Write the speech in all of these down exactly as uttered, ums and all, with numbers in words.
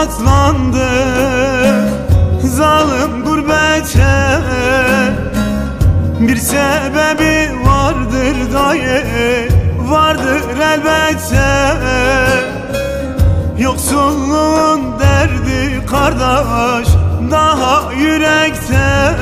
katlandık zalim gurbete. Bir sebebi vardır dayı, vardır elbette. Yoksulluğun derdi kardeş daha yürekte.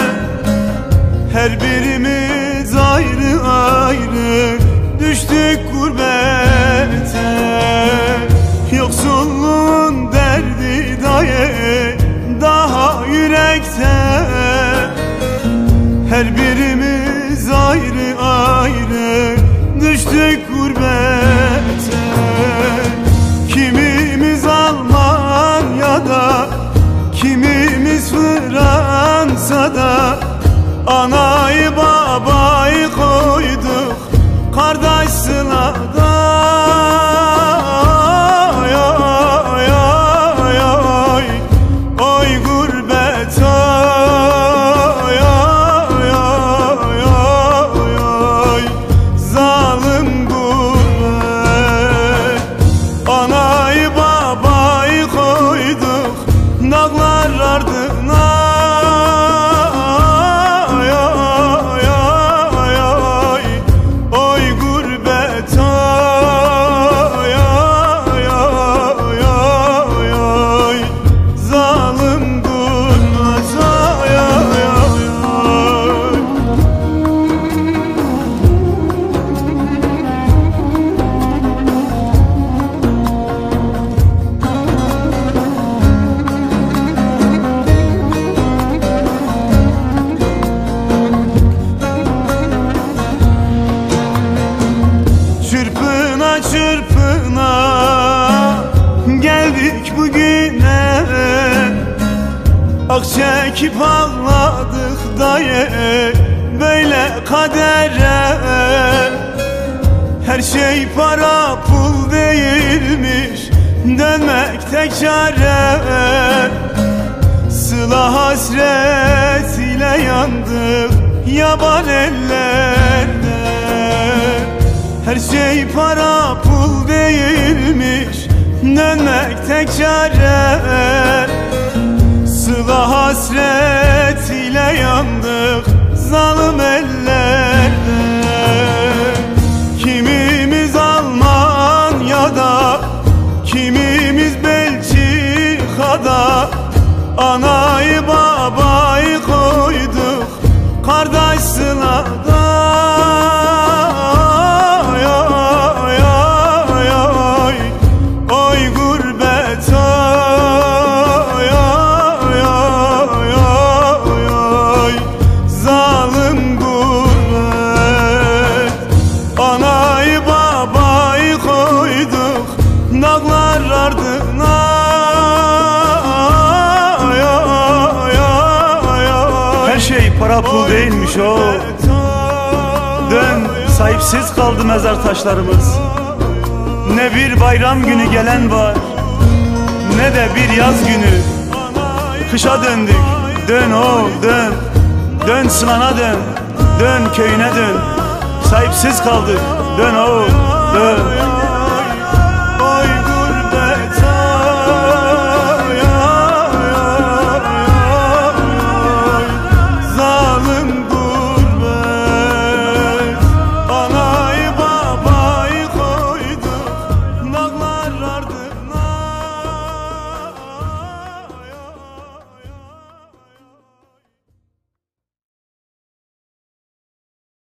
Her birimiz ayrı ayrı düştük gurbete. Yoksulluğun derdi dayı daha yürekte. Her birimiz ayrı ayrı düştük gurbete. Kimimiz Almanya'da, kimimiz Fransa'da. Anayı babayı koyduk kardeş sılada. Ay ay ay ay, oy gurbet ay ay ay ay ay, zalim gurbet. Anayı babayı koyduk dağlar ardına. Çırpına çırpına geldik bugüne. Ah çekip ağladık dayı böyle kadere. Her şey para pul değilmiş, dönmek tek çare. Sıla hasret ile yandık yaban ellerde. Her şey para pul değilmiş, dönmek tek çare. Sıla hasret ile yandık zalim ellerde. Kimimiz Almanya'da, kimimiz Belçika'da. Anayı babayı koyduk kardeş sılada. Dağlar ardına. Her şey para pul değilmiş o. Dön, sahipsiz kaldı mezar taşlarımız. Ne bir bayram günü gelen var, ne de bir yaz günü. Kışa döndük, dön o dön. Dön sılana dön, dön köyüne dön. Sahipsiz kaldık, dön o dön.